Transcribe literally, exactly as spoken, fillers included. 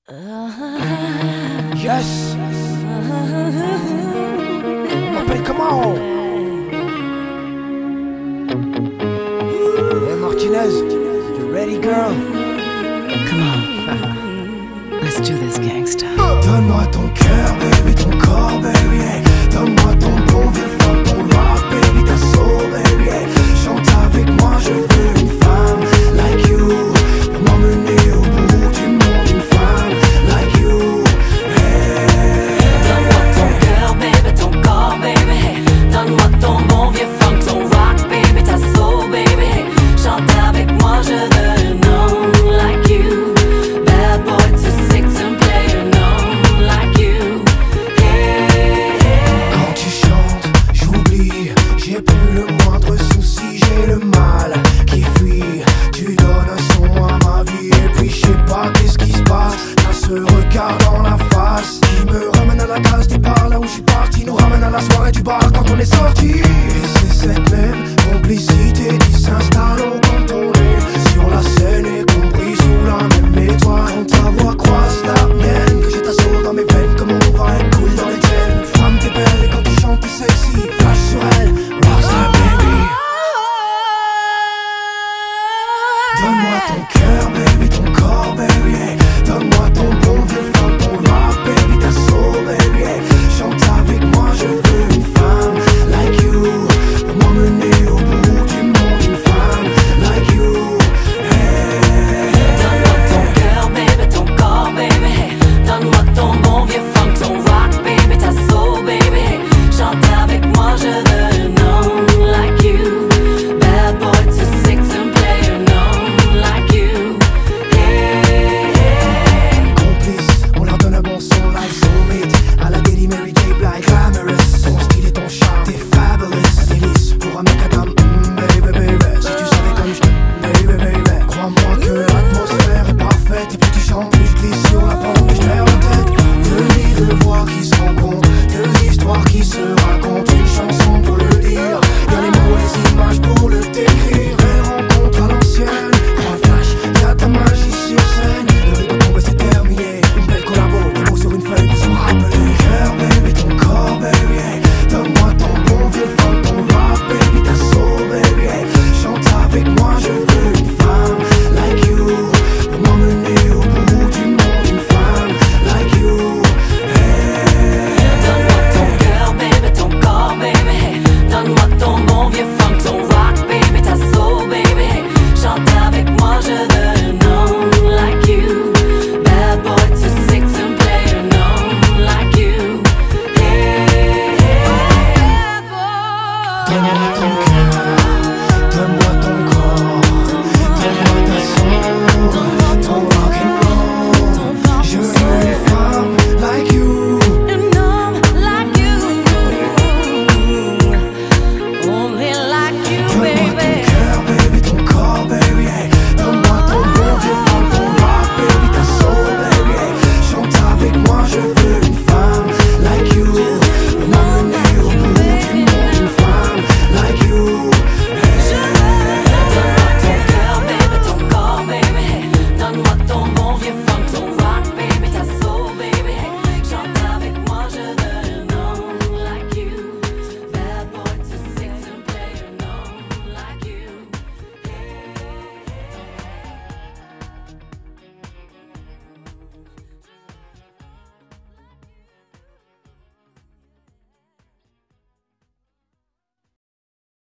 Yes. On m'appelle comment? Hey Martinez, you ready girl? Come on. Let's do this, gangsta. Donne-moi ton cœur, baby, ton corps, baby, hey. Donne-moi ton bon vieux funk, ton rock, baby, ta soul, baby, hey. Chante avec moi, je veux une femme like you, pour m'emmener au bout du monde, une femme like you, hey. Donne-moi ton cœur, baby, ton corps, baby, hey. Donne-moi ton bon vieux funk, ton rock, baby, ta soul, baby, hey. Chante avec moi, je veux un homme like you. Bad boy too sick to play an homme like you. Hey, hey. Quand tu chantes, j'oublie, j'ai plus le moindre souci, j'ai le mal qui fuit. Tu donnes un son à ma vie et puis je sais pas qu'est-ce qui se passe. T'as ce regard dans la face qui me ramène à la case départ, là où je suis parti, nous ramène à la soirée du bar quand on est sorti. Et c'est cette même complicité qui s'installe